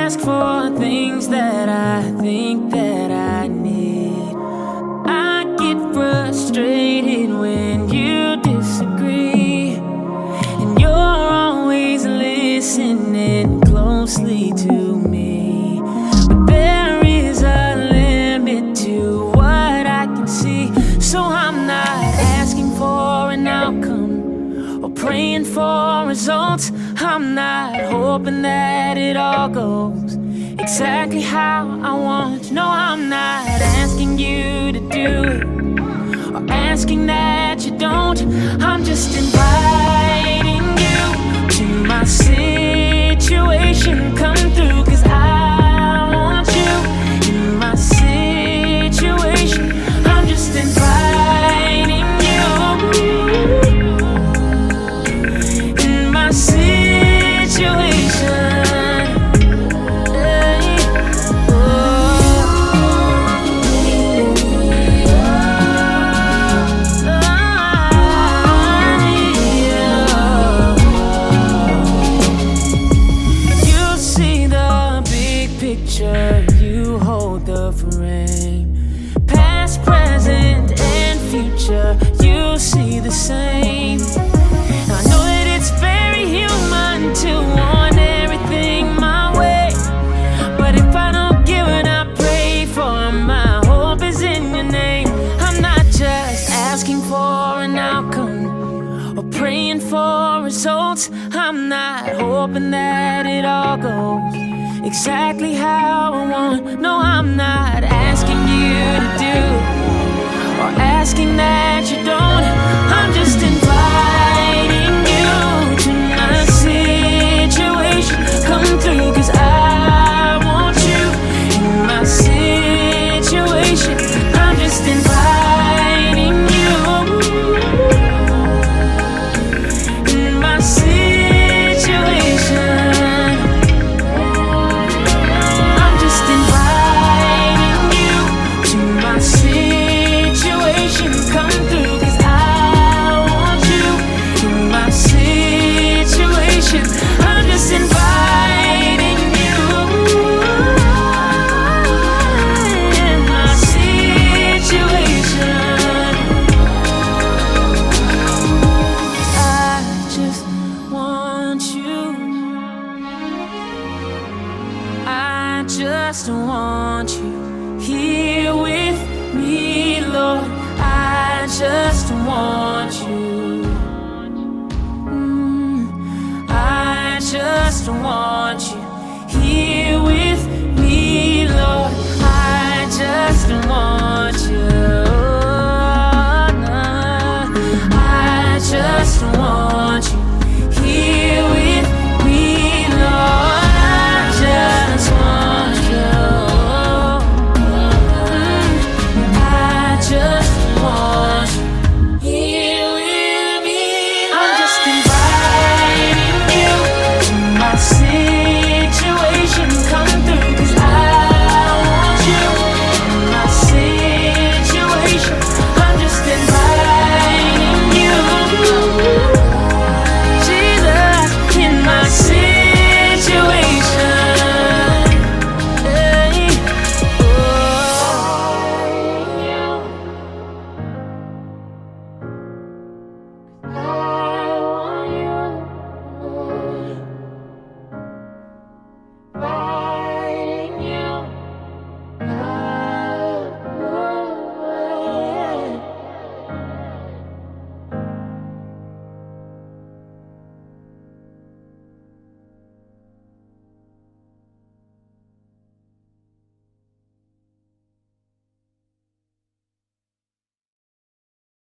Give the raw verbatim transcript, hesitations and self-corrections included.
ask for things that I think that I need. I get frustrated when you disagree, and you're always listening closely to me. But there is a limit to what I can see, so I'm not asking for an outcome or praying for results. I'm not hoping that it all goes exactly how I want. No, I'm not asking you to do it or asking that you don't. I'm just inviting you to my situation. Come through, 'cause I want you in my situation. I'm just inviting you in my situation. You hold the frame, past, present, and future. You see the same. I know that it's very human to want everything my way, but if I don't give it, I pray for. My hope is in your name. I'm not just asking for an outcome or praying for results. I'm not hoping that it all goes exactly how I want. No, I'm not asking you to do or asking that you don't. I'm just inviting you to my situation. Come through, 'cause I want you in my situation. I'm just inviting you in my situation. Come through, 'cause I want you in my situation. I'm just inviting you in my situation. I just want you. I just want you here with me, Lord. I just want you. Mm, I just want you here with me, Lord. I just want